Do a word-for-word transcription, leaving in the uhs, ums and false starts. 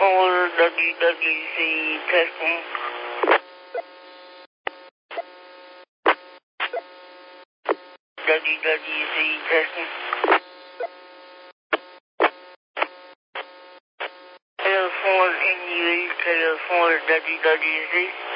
four W W C testing. W W C testing. K L four N U H, K L four W W C.